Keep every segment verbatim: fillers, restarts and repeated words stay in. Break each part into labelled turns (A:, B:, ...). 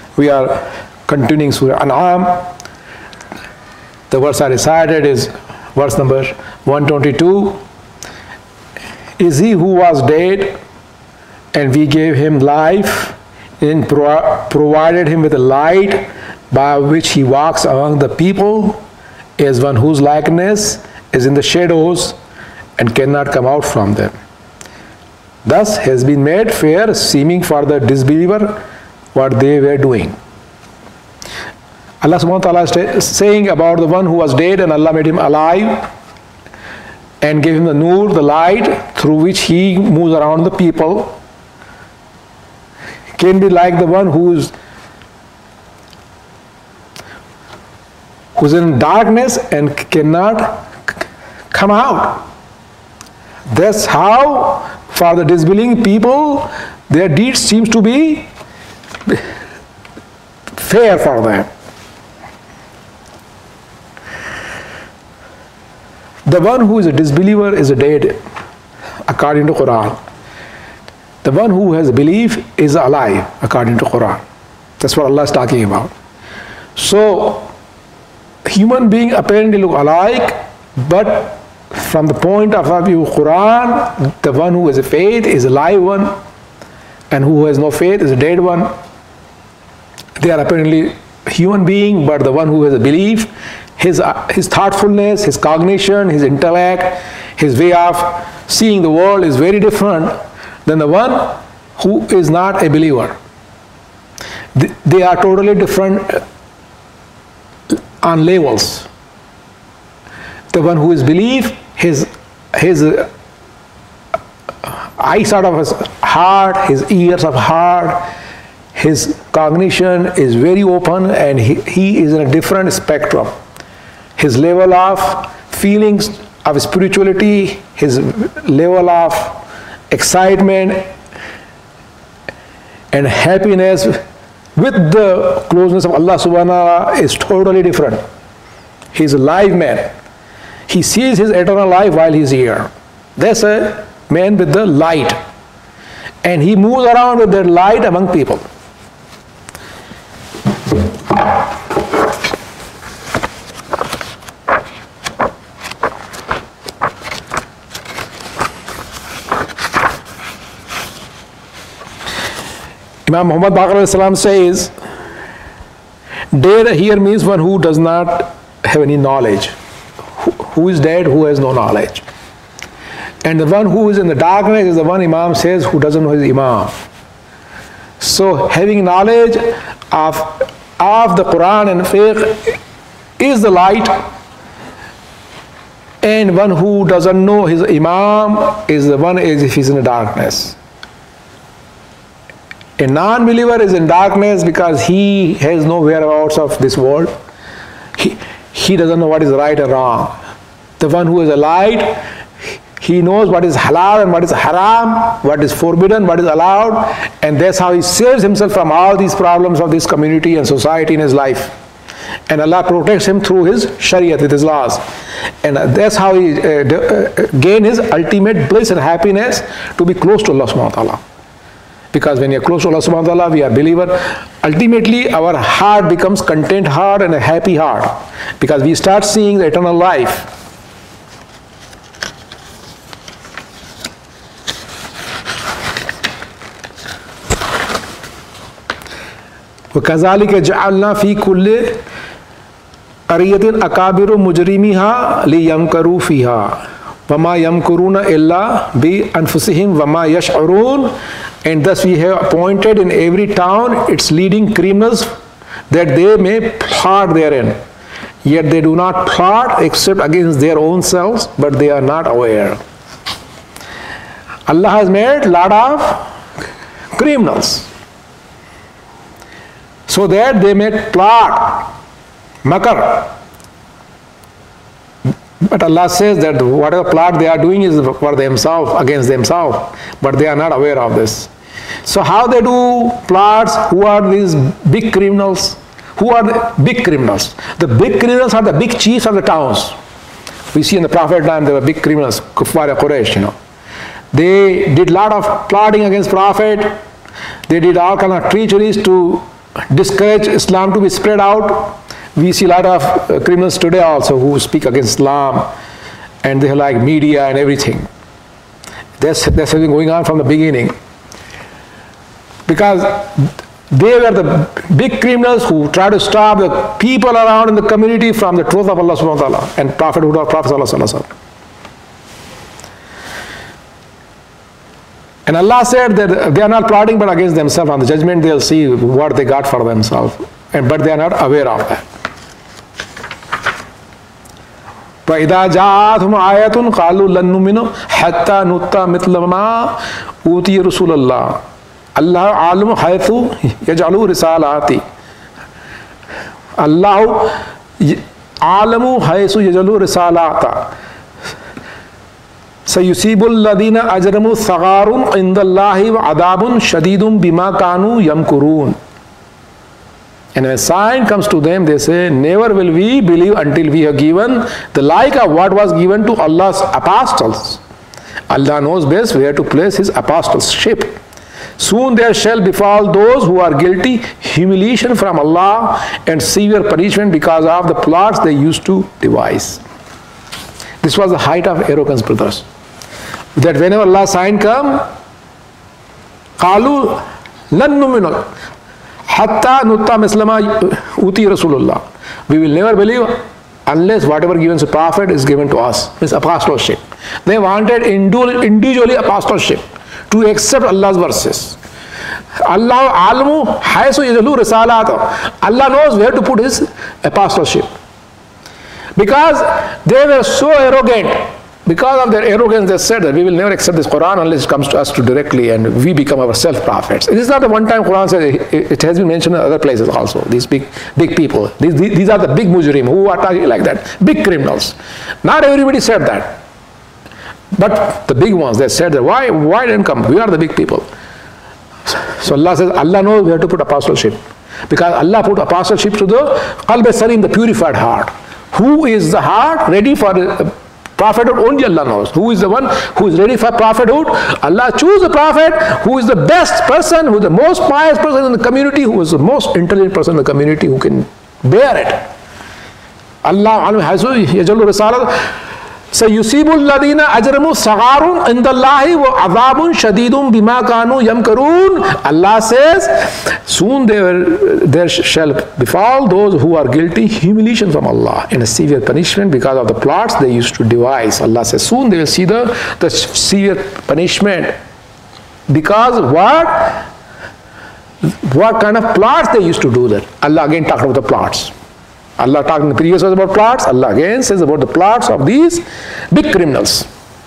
A: We are continuing Surah An'am. The verse I recited is verse number one twenty-two. Is he who was dead, and we gave him life, and pro- provided him with a light by which he walks among the people, as one whose likeness is in the shadows and cannot come out from them. Thus has been made fair seeming for the disbeliever what they were doing. Allah subhanahu wa ta'ala is saying about the one who was dead and Allah made him alive and gave him the nur, the light through which he moves around the people, can be like the one who's who's in darkness and cannot come out. That's how for the disbelieving people their deeds seems to be fair for them. The one who is a disbeliever is a dead, according to Quran. The one who has a belief is alive, according to Quran. That's what Allah is talking about. So, human beings apparently look alike, but from the point of view of Quran, the one who has a faith is a live one, and who has no faith is a dead one. They are apparently human being, but the one who has a belief, his his thoughtfulness, his cognition, his intellect, his way of seeing the world is very different than the one who is not a believer. They are totally different on levels. The one who is belief, his his eyesight of his heart, his ears of heart, his cognition is very open, and he, he is in a different spectrum. His level of feelings of spirituality, his level of excitement and happiness with the closeness of Allah subhanahu wa ta'ala is totally different. He is a live man. He sees his eternal life while he is here. That's a man with the light. And he moves around with that light among people. Imam Muhammad Baqir says, dead here means one who does not have any knowledge. Who is dead, who has no knowledge. And the one who is in the darkness is the one Imam says who doesn't know his Imam. So having knowledge of, of the Quran and fiqh is the light, and one who doesn't know his Imam is the one as if he's in the darkness. A non-believer is in darkness because he has no whereabouts of this world. He, he doesn't know what is right or wrong. The one who is a light, he knows what is halal and what is haram, what is forbidden, what is allowed, and that's how he saves himself from all these problems of this community and society in his life. And Allah protects him through his shariat, with his laws. And that's how he uh, uh, gain his ultimate bliss and happiness, to be close to Allah subhanahu wa ta'ala. Because when you are close to Allah subhanahu wa ta'ala, we are believer. Ultimately, our heart becomes content heart and a happy heart. Because we start seeing the eternal life. وَكَذَلِكَ جَعَلْنَا فِي كُلِّ قَرْيَةٍ أَكَابِرُ مُجْرِمِهَا لِيَمْكَرُوا فِيهَا وَمَا يَمْكُرُونَ إِلَّا بِأَنفُسِهِمْ وَمَا يَشْعُرُونَ. And thus we have appointed in every town its leading criminals, that they may plot therein. Yet they do not plot except against their own selves, but they are not aware. Allah has made a lot of criminals, so that they may plot, makar. But Allah says that whatever plot they are doing is for themselves, against themselves, but they are not aware of this. So how they do plots? Who are these big criminals? Who are the big criminals? The big criminals are the big chiefs of the towns. We see in the Prophet time there were big criminals, Kuffar Quraysh, you know. They did a lot of plotting against Prophet. They did all kind of treacheries to discourage Islam to be spread out. We see a lot of uh, criminals today also who speak against Islam, and they like media and everything. That's, that's been going on from the beginning. Because they were the big criminals who try to stop the people around in the community from the truth of Allah subhanahu wa ta'ala and prophethood of Prophet sallallahu alaihi wasallam. And Allah said that they are not plotting but against themselves. On the judgment they'll see what they got for themselves. And, but they are not aware of that. وَإِذَا جَاءَتْهُمْ آيَةٌ قَالُوا لَن نُّؤْمِنَ حَتَّى نُؤْتَىٰ مِثْلَ مَا أُوتِيَ رُسُولُ اللَّهِ Allah alim haythu yaj'alu risalati. Allah alamu haythu yaj'alu risalata. Sayusibul ladina ajramu thagarun indallahi wa adabun shadidun bima kanu yamkurun. And when a sign comes to them, they say, never will we believe until we have given the like of what was given to Allah's apostles. Allah knows best where to place his apostleship. Soon there shall befall those who are guilty humiliation from Allah and severe punishment because of the plots they used to devise. This was the height of arrogance, brothers. That whenever Allah's sign come, قَالُوا لَن نُّؤْمِنَ حَتَّى نُؤْتَىٰ مِثْلَ مَا أُوتِيَ رَسُولُ اللَّهِ. We will never believe unless whatever given to prophet is given to us. It's apostleship. They wanted individually apostleship, to accept Allah's verses. Allah alamu haythu yaj'alu risalata. Allah knows where to put his apostleship. Because they were so arrogant, because of their arrogance, they said that we will never accept this Quran unless it comes to us to directly and we become our self-prophets. It is not the one time Quran says, it has been mentioned in other places also. These big big people, these, these are the big mujrim who are talking like that, big criminals. Not everybody said that. But the big ones, they said that, why, why didn't come? We are the big people. So Allah says, Allah knows where to put apostleship. Because Allah put apostleship to the qalb salim, the purified heart. Who is the heart ready for prophethood? Only Allah knows. Who is the one who is ready for prophethood? Allah choose the prophet who is the best person, who is the most pious person in the community, who is the most intelligent person in the community, who can bear it. Allah haythu yaj'alu risalat. سَيُصِيبُ الَّذِينَ أَجْرَمُوا صَغَارٌ عِنْدَ اللَّهِ وَعَذَابٌ شَدِيدٌ بِمَا كَانُوا يَمْكَرُونَ. Allah says, soon there, there shall befall those who are guilty humiliation from Allah and a severe punishment because of the plots they used to devise. Allah says, soon they will see the, the severe punishment. Because what? What kind of plots they used to do that? Allah again talked about the plots. Allah talked in the previous verse about plots. Allah again says about the plots of these big criminals.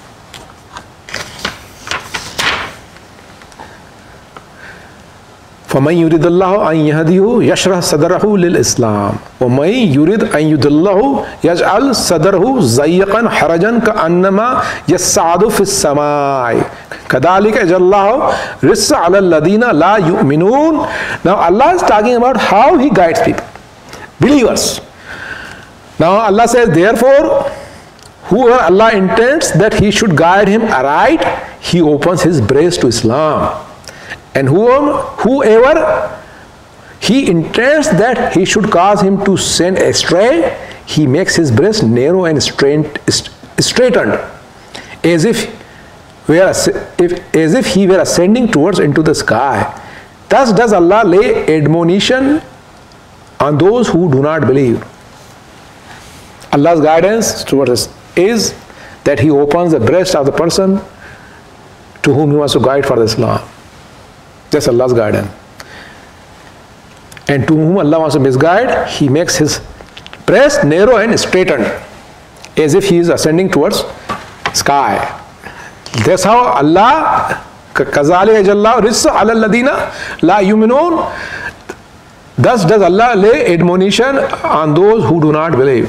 A: فَمَنْ يُرِدِ اللَّهُ أَنْ يَهْدِيهُ يَشْرَحْ صَدْرَهُ لِلْإِسْلَامِ وَمَنْ يُرِدْ أَنْ يُضِلَّهُ يَجْعَلْ صَدْرَهُ ضَيِّقًا حَرَجًا كَأَنَّمَا يَصَّعَّدُ فِي السَّمَاءِ كَذَلِكَ يَجْعَلُ اللَّهُ الرِّجْسَ عَلَى الَّذِينَ لَا يُؤْمِنُونَ. Now Allah is talking about how He guides people, believers. Now Allah says, therefore, whoever Allah intends that he should guide him aright, He opens his breast to Islam. And whoever, whoever He intends that he should cause him to send astray, He makes his breast narrow and straightened, as if, we are, if, as if he were ascending towards into the sky. Thus does Allah lay admonition on those who do not believe. Allah's guidance towards us is that He opens the breast of the person to whom He wants to guide for Islam. That's Allah's guidance. And to whom Allah wants to misguide, He makes his breast narrow and straightened, as if he is ascending towards sky. That's how Allah, كَذَلِكَ يَجْعَلُ الرِّجْسَ عَلَى الَّذِينَ لَا يُؤْمِنُونَ. Thus does Allah lay admonition on those who do not believe.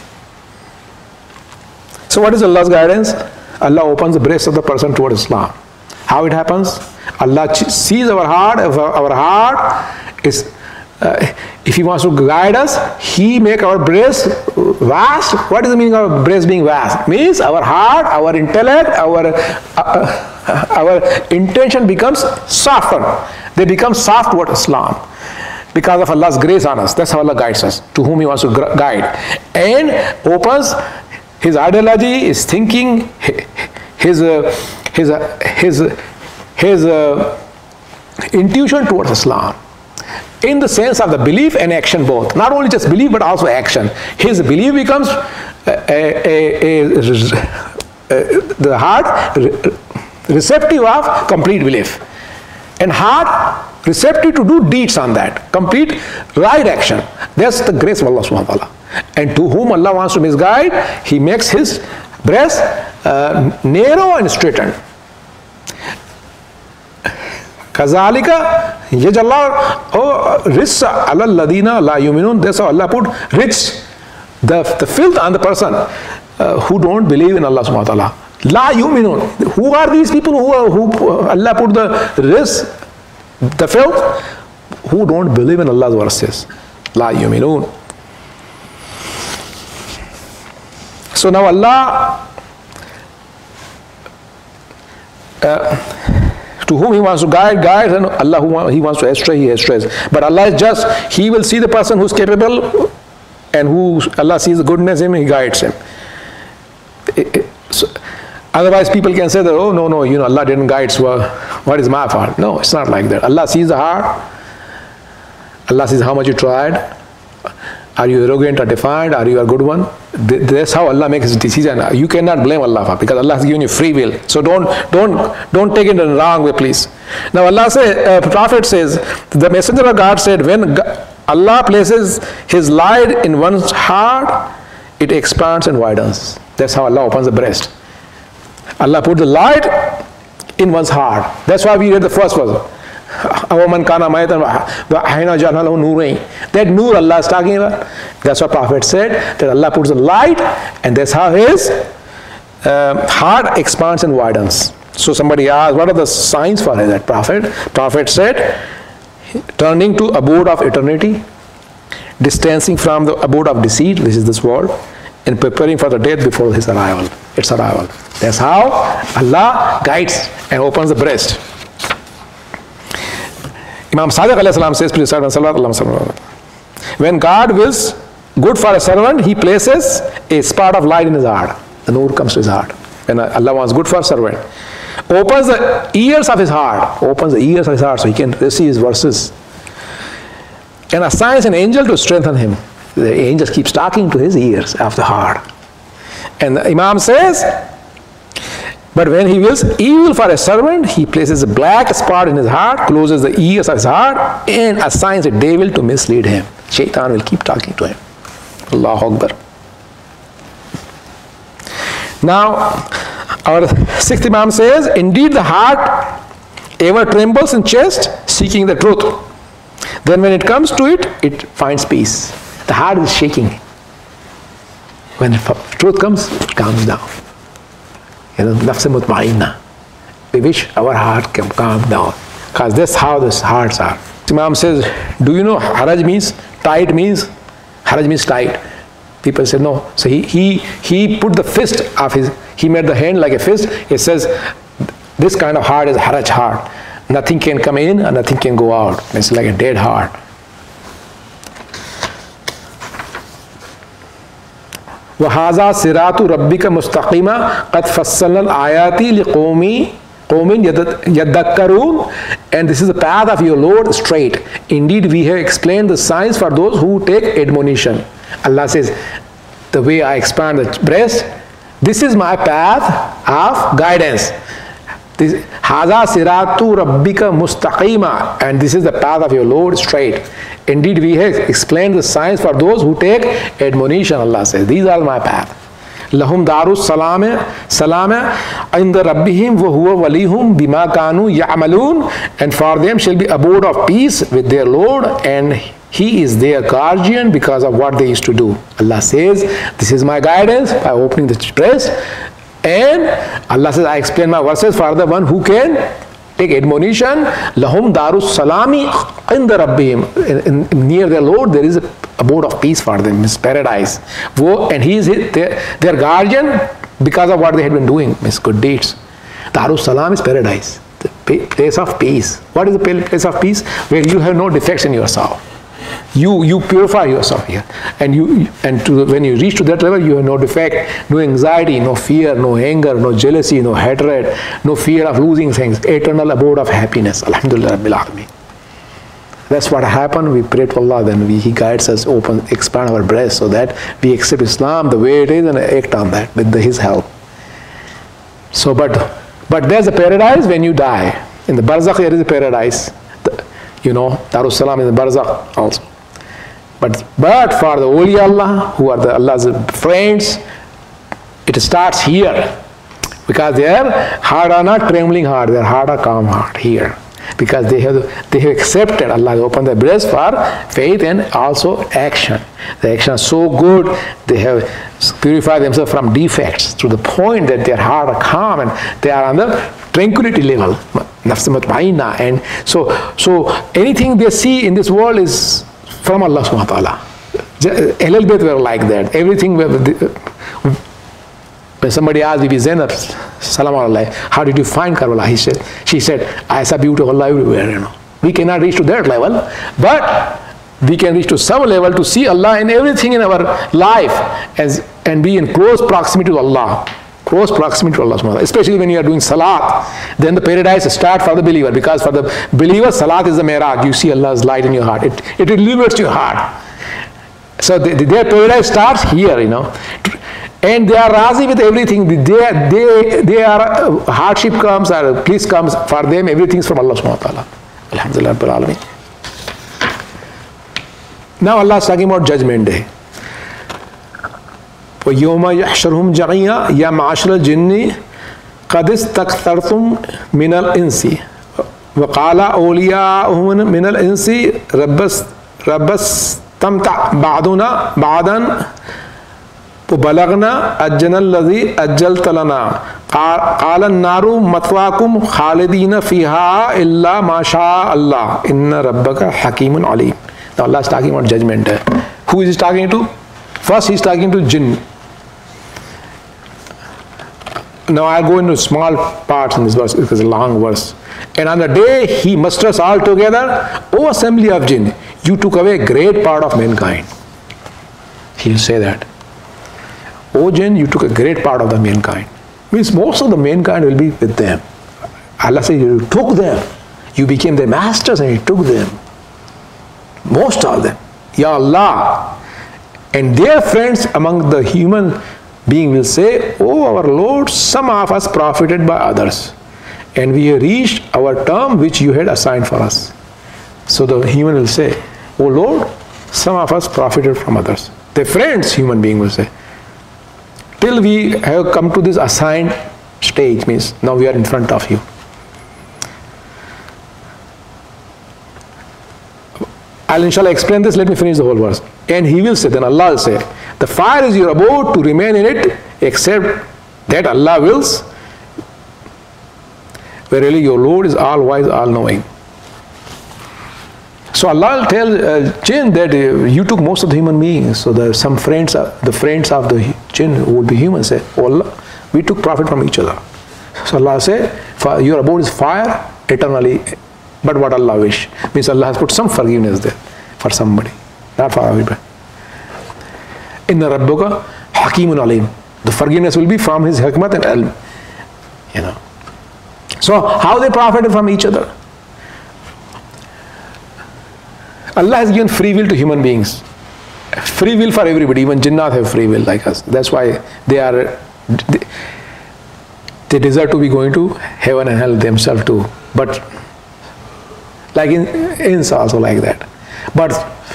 A: So what is Allah's guidance? Allah opens the breast of the person towards Islam. How it happens? Allah sees our heart. If our heart is, uh, if He wants to guide us, He make our breast vast. What is the meaning of breast being vast? Means our heart, our intellect, our uh, our intention becomes softened. They become soft toward Islam. because of Allah's grace on us. That's how Allah guides us, to whom He wants to guide. And opens his ideology, his thinking, his, uh, his, uh, his, uh, his uh, intuition towards Islam. In the sense of the belief and action both. Not only just belief, but also action. His belief becomes a, a, a, a, the heart receptive of complete belief. And heart receptive to do deeds on that. Complete right action. That's the grace of Allah subhanahu wa ta'ala. And to whom Allah wants to misguide, He makes his breast uh, narrow and straightened. Kazalika yajallahu oh rissa alal ladina la yuminun. That's how Allah put rich, the, the filth on the person uh, who don't believe in Allah subhanahu wa ta'ala. La yuminun. Who are these people who, are, who Allah put the rich, the filth? Who don't believe in Allah's verses. La yuminun. So now Allah uh, to whom He wants to guide, guides, and Allah who He wants to astray, He astrays. But Allah is just, He will see the person who's capable, and who Allah sees the goodness in him, He guides him. It, it, so, otherwise people can say that, oh no, no, you know, Allah didn't guide, so what is my fault? No, it's not like that. Allah sees the heart. Allah sees how much you tried. Are you arrogant or defiant? Are you a good one? That's how Allah makes His decision. You cannot blame Allah for, because Allah has given you free will. So don't don't don't take it in the wrong way, please. Now Allah says, uh, Prophet says, the Messenger of God said, when Allah places His light in one's heart, it expands and widens. That's how Allah opens the breast. Allah put the light in one's heart. That's why we read the first verse. That nur Allah is talking about. That's what Prophet said, that Allah puts the light, and that's how His uh, heart expands and widens. So somebody asked, what are the signs for that Prophet? Prophet said, turning to abode of eternity, distancing from the abode of deceit, which is this world, and preparing for the death before His arrival. Its arrival. That's how Allah guides and opens the breast. Imam Sadiq alayhi salam says, when God wills good for a servant, He places a spark of light in his heart. The nur comes to his heart. When Allah wants good for a servant, opens the ears of his heart, opens the ears of his heart so he can receive His verses, and assigns an angel to strengthen him. The angel keeps talking to his ears of the heart. And the Imam says, but when He wills evil for a servant, He places a black spot in his heart, closes the ears of his heart, and assigns a devil to mislead him. Shaitan will keep talking to him. Allahu Akbar. Now, our sixth Imam says, indeed the heart ever trembles in chest, seeking the truth. Then when it comes to it, it finds peace. The heart is shaking. When the truth comes, it calms down. You know, nafs mutma'inna. We wish our heart can calm down, because that's how the hearts are. Imam says, do you know haraj means? Tight means? Haraj means tight. People say no. So he, he, he put the fist of his, he made the hand like a fist. It says, this kind of heart is haraj heart. Nothing can come in and nothing can go out. It's like a dead heart. وَهَذَا صِرَاطُ رَبِّكَ مُسْتَقِيمًا قَدْ فَصَّلْنَا الْآيَاتِ لِقَوْمٍ قَوْمٍ يَذَّكَّرُونَ. And this is the path of your Lord straight. Indeed, we have explained the signs for those who take admonition. Allah says, the way I expand the breast, this is my path of guidance. This Haza siratu rabbika mustaqima, and this is the path of your Lord straight. Indeed, we have explained the signs for those who take admonition. Allah says, these are my path. Lahum darus salame salame inda rabbihim wa huwa walihum bima kanu ya'malun, and for them shall be abode of peace with their Lord, and He is their guardian because of what they used to do. Allah says, this is my guidance by opening the breast. And Allah says, I explain my verses for the one who can take admonition. Lahum darus salami inda rabbihim. Near their Lord there is a abode of peace for them, it's paradise. And He is their, their guardian because of what they had been doing, means good deeds. Darus salam is paradise, the place of peace. What is the place of peace? Where you have no defects in yourself. You you purify yourself here, and you and to, when you reach to that level, you have no defect, no anxiety, no fear, no anger, no jealousy, no hatred, no fear of losing things. Eternal abode of happiness. Alhamdulillah Rabbil Alameen. That's what happened. We pray to Allah, then we, He guides us, open, expand our breast so that we accept Islam the way it is and act on that with the, His help. So, but but there's a paradise when you die. In the barzakh there is a paradise. The, you know, Darus Salam in the barzakh also. But but for the awliya Allah, who are the Allah's friends, it starts here, because their heart are not trembling heart, their heart are calm heart here. Because they have they have accepted, Allah has opened their breast for faith and also action. The action is so good, they have purified themselves from defects to the point that their heart are calm and they are on the tranquility level. And so so anything they see in this world is from Allah subhanahu wa ta'ala. A little bit were like that. Everything when somebody asked Bibi Zainab, Salam Alaihi, how did you find Karbala? He said, she said, I saw beauty of Allah everywhere, you know. We cannot reach to that level, but we can reach to some level to see Allah in everything in our life as, and be in close proximity to Allah. Close proximity to Allah, especially when you are doing salat. Then the paradise starts for the believer, because for the believer, salat is the miraj. You see Allah's light in your heart. It, it elevates your heart. So the, the, their paradise starts here, you know. And they are razi with everything. They, they, they are, uh, hardship comes or peace comes, for them everything is from Allah subhanahu wa ta'ala. Alhamdulillah Rabbil Alameen. Now Allah is talking about Judgment Day. وَيَوْمَ يَحْشَرُهُمْ جَمِيعًا يَا مَعَشَرَ الْجِنِّ قَدِ اسْتَكْثَرْتُمْ مِنَ الْإِنسِ وَقَالَ أَوْلِيَاؤُهُم مِنَ الْإِنسِ رَبَّسْتَمْتَعْ بَعْضُنَا بَعْضًا وَبَلَغْنَا أَجَّلَنَا الَّذِي أَجَّلْتَ لَنَا قَالَ النَّارُ مَثْوَاكُمْ خَالِدِينَ فِيهَا إِلَّا مَا شَاءَ اللَّهُ إِنَّ رَبَّكَ حَكِيمٌ عَلِيمٌ. Now Allah is talking about Judgment Day. Who is he talking to? First he is talking to jinn. Now I'll go into small parts in this verse, because it's a long verse. And on the day he musters all together, O assembly of jinn, you took away a great part of mankind. He will say that. O jinn, you took a great part of the mankind. Means most of the mankind will be with them. Allah says you took them. You became their masters and you took them. Most of them. Ya Allah. And their friends among the human being will say, Oh our Lord, some of us profited by others, and we have reached our term which you had assigned for us. So the human will say, Oh Lord, some of us profited from others. Their friends, human being will say, till we have come to this assigned stage, means now we are in front of you. I'll inshallah explain this, let me finish the whole verse. And he will say, then Allah will say, the fire is your abode to remain in it, except that Allah wills. Verily your Lord is all wise, all knowing. So Allah will tell uh, jinn that uh, you took most of the human beings. So there are some friends, uh, the friends of the jinn who would be human say, Oh Allah, we took profit from each other. So Allah will say, your abode is fire eternally. But what Allah wish, means Allah has put some forgiveness there for somebody, not for everybody. Inna Rabbuka Hakimun Alim. The forgiveness will be from His hikmat and ilm. You know. So how they profited from each other? Allah has given free will to human beings. Free will for everybody. Even jinnat have free will like us. That's why they are they, they deserve to be going to heaven and hell themselves too. But like in ins also like that. But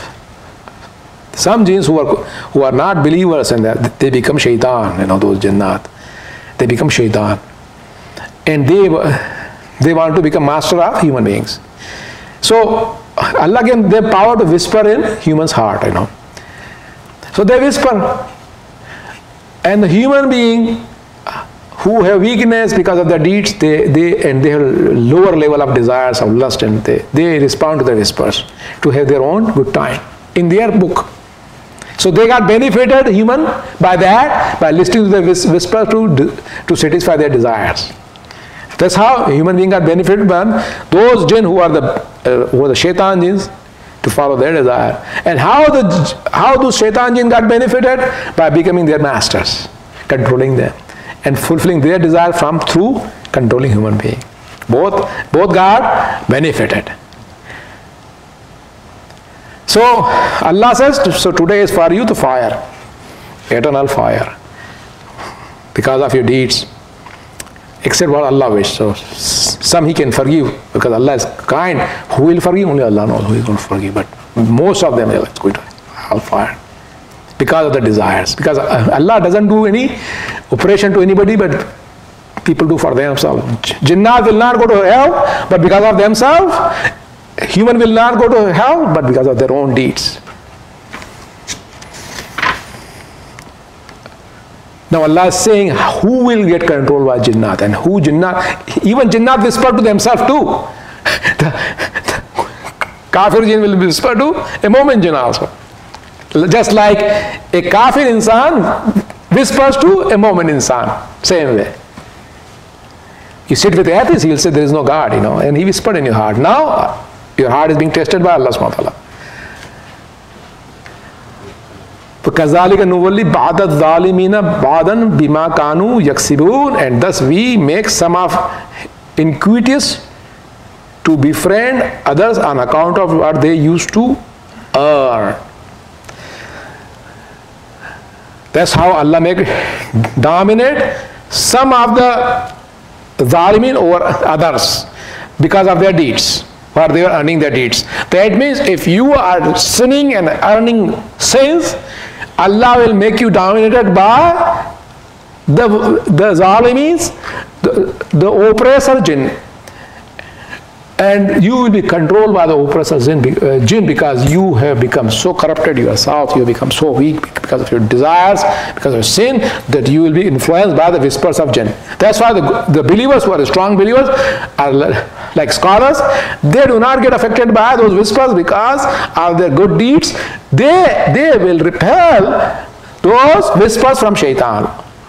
A: some jinns who are who are not believers and that they become shaitan, you know, those jinnat, they become shaitan, and they they want to become master of human beings. So Allah gave them power to whisper in human's heart, you know. So they whisper, and the human being who have weakness because of their deeds, they, they and they have lower level of desires of lust, and they, they respond to the whispers to have their own good time in their book. So they got benefited, human, by that, by listening to the whisper to, to satisfy their desires. That's how a human being got benefited by those jinn who are the, uh, who are the shaitan jinns. to follow their desire. And how the how do shaitan jinn got benefited? By becoming their masters, controlling them, and fulfilling their desire from through controlling human being. Both both got benefited. So Allah says, so today is for you the fire, eternal fire, because of your deeds, except what Allah wishes. So some He can forgive because Allah is kind. Who will forgive? Only Allah knows who is going to forgive. But most of them are going to hellfire because of the desires. Because Allah doesn't do any operation to anybody, but people do for themselves. Jinnat will not go to hell, but because of themselves. Human will not go to hell, but because of their own deeds. Now Allah is saying who will get controlled by Jinnat, and who Jinnat, even Jinnat whisper to themselves too. the, the Kafir jinn will whisper to a Mu'min jinn also. Just like a Kafir insan whispers to a Mu'min insan, same way. You sit with the atheist, he will say there is no God, you know, and he whispered in your heart. Now your heart is being tested by Allah subhanahu wa ta'ala. فَكَذَلِكَ نُوَلِّي بَعْدَ الظَّالِمِينَ بَعْدًا بِمَا كَانُوا يَكْسِبُونَ. And thus we make some of iniquitous to befriend others on account of what they used to earn. That's how Allah make dominate some of the zalimin over others because of their deeds, or they are earning their deeds. That means if you are sinning and earning sins, Allah will make you dominated by the the zalimins, the, the oppressor jinn, and you will be controlled by the oppressor jinn, uh, jinn because you have become so corrupted yourself, you have become so weak because of your desires, because of sin, that you will be influenced by the whispers of jinn. That's why the, the believers who are strong believers are like scholars. They do not get affected by those whispers because of their good deeds. They, they will repel those whispers from shaitan.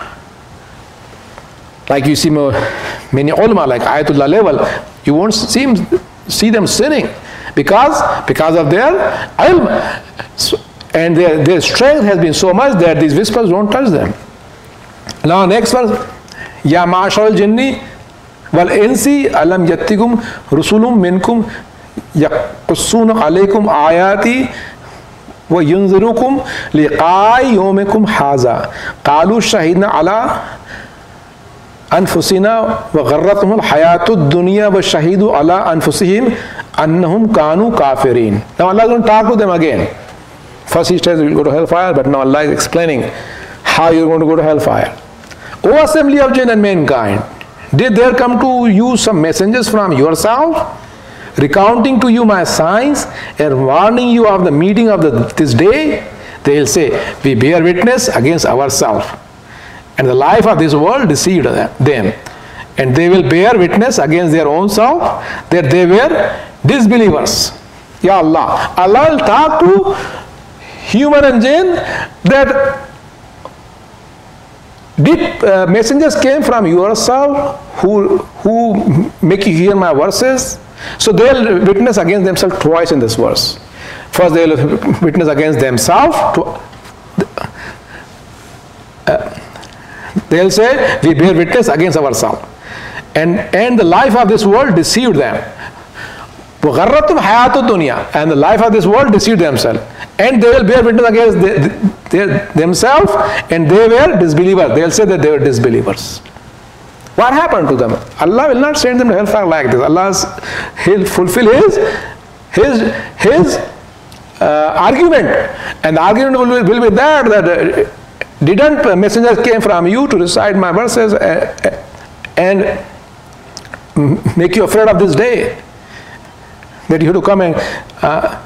A: Like you see many ulama, like Ayatullah level, you won't see, see them sinning because, because of their ilm. So, and their, their strength has been so much that these whispers don't touch them. Now next verse, Ya ma'ashar al-jinni wal-insi alam yattikum rusulum minkum yaqussuna alaykum ayati wa yunzirukum liqa'i yawmikum haza qalu shahidna ala أنفسنا وغرتهم الحياة الدنيا وشهدوا على أنفسهم أنهم كانوا كافرين. Now Allah is going to talk to them again. First He says you will go to hellfire, but now Allah is explaining how you are going to go to hellfire. O assembly of jinn and mankind, did there come to you some messengers from yourself, recounting to you my signs and warning you of the meeting of the, this day? They will say, we bear witness against ourselves, and the life of this world deceived them, and they will bear witness against their own self that they were disbelievers. Ya Allah, Allah will talk to human and jinn that did uh, messengers came from yourself who who make you hear my verses? So they will witness against themselves twice in this verse. First they will witness against themselves. Uh, They'll say, we bear witness against ourselves. And, and the life of this world deceived them. وَغَرَّتُمْ حَيَاةُ الدُّنْيَا. And the life of this world deceived themselves. And they will bear witness against the, the, themselves, and they were disbelievers. They'll say that they were disbelievers. What happened to them? Allah will not send them to hellfire like this. Allah He'll fulfill His, His, His uh, argument. And the argument will, will be that, that uh, didn't messengers came from you to recite my verses and make you afraid of this day, that you have to come and uh,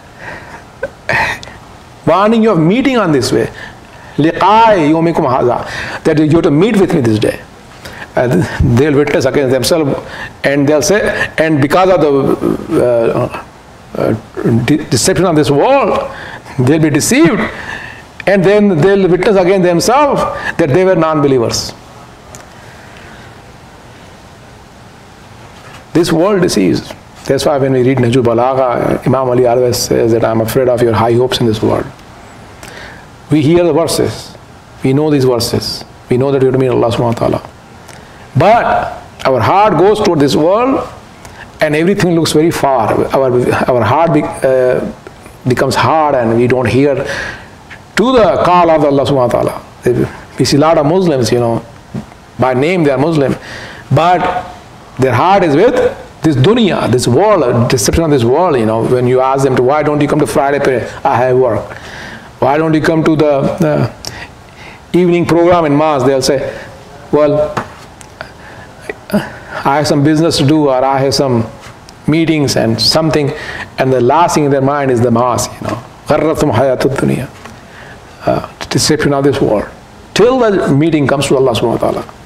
A: warning you of meeting on this way, liqai yawmikum hadha, that you have to meet with me this day. And they'll witness against themselves, and they'll say, and because of the uh, uh, de deception of this world, they'll be deceived. And then they'll witness against themselves that they were non-believers. This world deceives. That's why when we read Nahjul Balagha, Imam Ali always says that I'm afraid of your high hopes in this world. We hear the verses. We know these verses. We know that we have to meet Allah subhanahu wa ta'ala. But our heart goes toward this world and everything looks very far. Our, our heart be, uh, becomes hard and we don't hear to the call of Allah subhanahu wa ta'ala. We see a lot of Muslims, you know, by name they are Muslim, but their heart is with this dunya, this world, deception of this world. You know, when you ask them to, why don't you come to Friday prayer? I have work. Why don't you come to the, the evening program in mosque? They'll say, well, I have some business to do, or I have some meetings and something, and the last thing in their mind is the mosque, you know. Gharratum hayatud dunya. Uh, deception of this world. Till the meeting comes to Allah subhanahu wa ta'ala.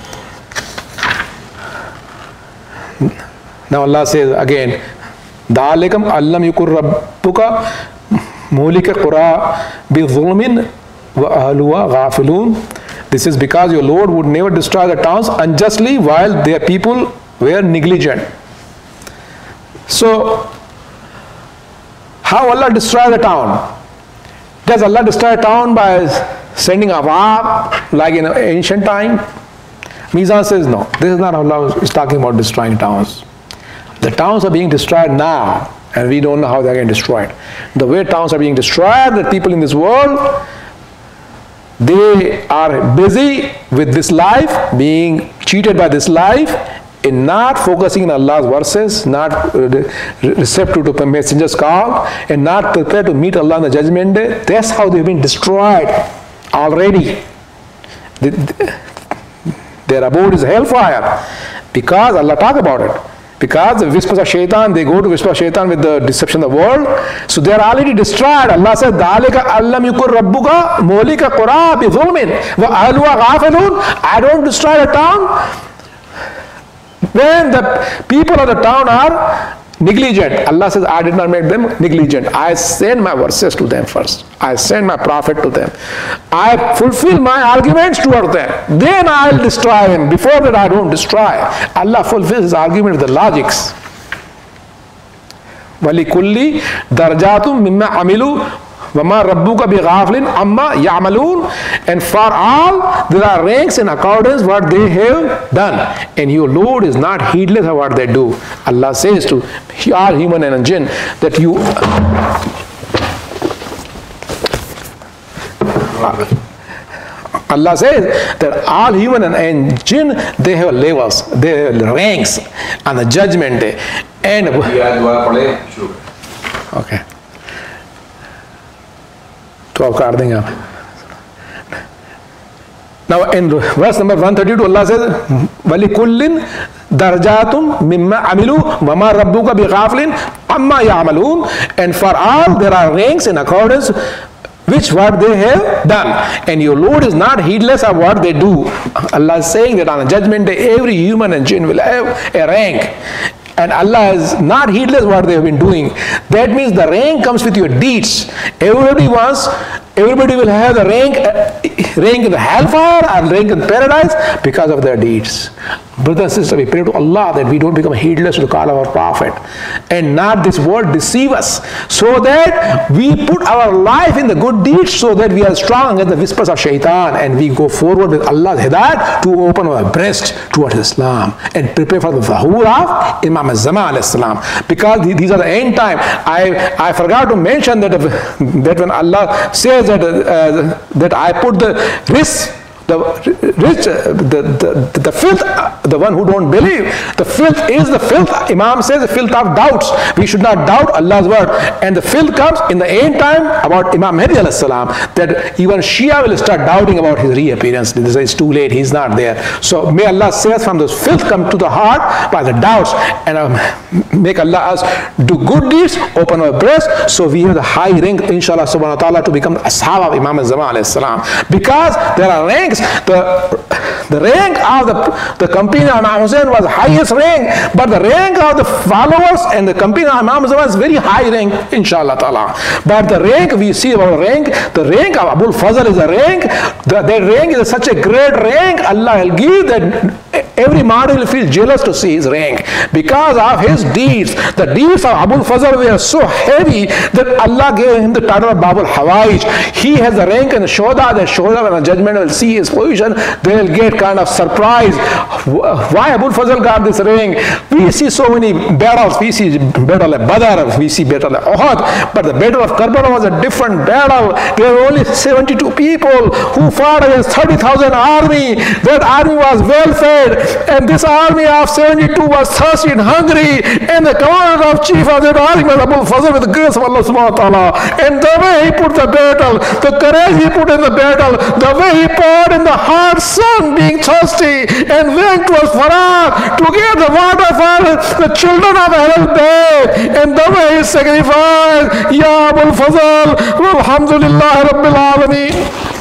A: Now Allah says again, Da'alikam allam yukur rabbuka mulika qura bi dhulmin wa ahluha ghafilun. This is because your Lord would never destroy the towns unjustly while their people were negligent. So, how Allah destroy the town? Does Allah destroy a town by sending a war like in ancient time? Mizan says no. This is not how Allah is talking about destroying towns. The towns are being destroyed now, and we don't know how they are getting destroyed. The way towns are being destroyed, the people in this world, they are busy with this life, being cheated by this life, in not focusing on Allah's verses, not receptive to the messenger's call, and not prepared to meet Allah on the judgment day. That's how they've been destroyed already. Their abode is hellfire, because Allah talked about it. Because the whispers of shaitan, they go to whisper of shaitan with the deception of the world. So they are already destroyed. Allah says, Da'alika allam yukur rabbuka mulika qura bi dhulmin wa ahluha ghafilun. I don't destroy the town when the people of the town are negligent. Allah says, I did not make them negligent. I send my verses to them first. I send my prophet to them. I fulfill my arguments toward them. Then I'll destroy them. Before that, I don't destroy. Allah fulfills his argument with the logics. وَلِكُلِّ دَرْجَاتٌ مِمَّا عَمِلُوا وَمَا رَبُّكَ بِغَافْلٍ عَمَّا يَعْمَلُونَ. And for all, there are ranks in accordance what they have done. And your Lord is not heedless of what they do. Allah says to all human and jinn that you... Allah says that all human and jinn, they have levels, they have ranks on the judgment day. And... Okay. twelve card देंगे आप. Now in verse number one thirty-two, Allah says, وَلِكُلٍّ دَرْجَاتٌ مِمَّا عَمِلُوا وَمَا رَبُّكَ بِغَافْلٍ عَمَّا يَعْمَلُونَ. And for all there are ranks in accordance which what they have done, and your Lord is not heedless of what they do. Allah is saying that on the judgment day, every human and jinn will have a rank. And Allah is not heedless what they have been doing. That means the rank comes with your deeds. Everybody wants, everybody will have the rank, uh, rank in the hellfire or rank in paradise because of their deeds. Brothers and sisters, we pray to Allah that we don't become heedless to the call of our Prophet, and not this world deceive us, so that we put our life in the good deeds, so that we are strong against the whispers of shaitan, and we go forward with Allah's hidayat to open our breast towards Islam and prepare for the Zahur of Imam al-Zaman alayhi salam. Because these are the end time. I, I forgot to mention that, that when Allah says that, uh, that I put the risk, the rich, the, the, the filth, the one who don't believe, the filth is the filth. Imam says the filth of doubts. We should not doubt Allah's word. And the filth comes in the end time about Imam Mahdi alayhi salam, that even Shia will start doubting about his reappearance. They say it's too late, he's not there. So may Allah save us from those filth come to the heart by the doubts, and um, make Allah us do good deeds, open our breast, so we have the high rank, inshallah subhanahu wa ta'ala, to become ashab of Imam al-Zaman alayhi salam. Because there are ranks. The, the rank of the, the company of Imam Hussein was highest rank, but the rank of the followers and the company of Imam Hussein was very high rank, inshallah ta'ala. But the rank, we see our rank, the rank of Abul Fazl is a rank, the, that rank is such a great rank, Allah will give that every martyr will feel jealous to see his rank because of his deeds. The deeds of Abu al-Fazl were so heavy that Allah gave him the title of Bab al-Hawaij. He has the rank and the Shoda. The Shoda, when the judgment will see his position, they will get kind of surprised. Why Abu al-Fazl got this rank? We see so many battles. We see battle of Badr, we see battle of Uhud, but the battle of Karbala was a different battle. There were only seventy-two people who fought against thirty thousand army. That army was well fed, and this army of seventy-two was thirsty and hungry, and the commander of chief of that army was Abu al-Fazl with the grace of Allah subhanahu wa ta'ala. And the way he put the battle, the courage he put in the battle, the way he poured in the hot sun being thirsty and went towards Farah to get the water for the children of Ahlul Bayt, and the way he sacrificed, Ya Abu al-Fazl, walhamdulillah Rabbil Alameen.